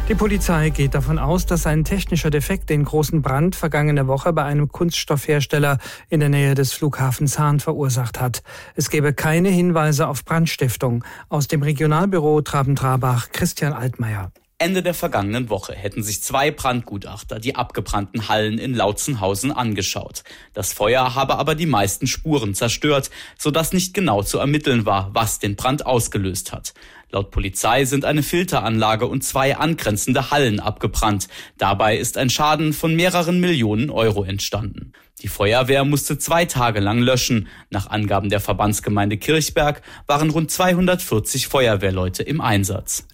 Die Polizei geht davon aus, dass ein technischer Defekt den großen Brand vergangene Woche bei einem Kunststoffhersteller in der Nähe des Flughafens Hahn verursacht hat. Es gebe keine Hinweise auf Brandstiftung. Aus dem Regionalbüro Traben-Trarbach, Christian Altmaier. Ende der vergangenen Woche hätten sich 2 Brandgutachter die abgebrannten Hallen in Lautzenhausen angeschaut. Das Feuer habe aber die meisten Spuren zerstört, sodass nicht genau zu ermitteln war, was den Brand ausgelöst hat. Laut Polizei sind eine Filteranlage und 2 angrenzende Hallen abgebrannt. Dabei ist ein Schaden von mehreren Millionen Euro entstanden. Die Feuerwehr musste 2 Tage lang löschen. Nach Angaben der Verbandsgemeinde Kirchberg waren rund 240 Feuerwehrleute im Einsatz.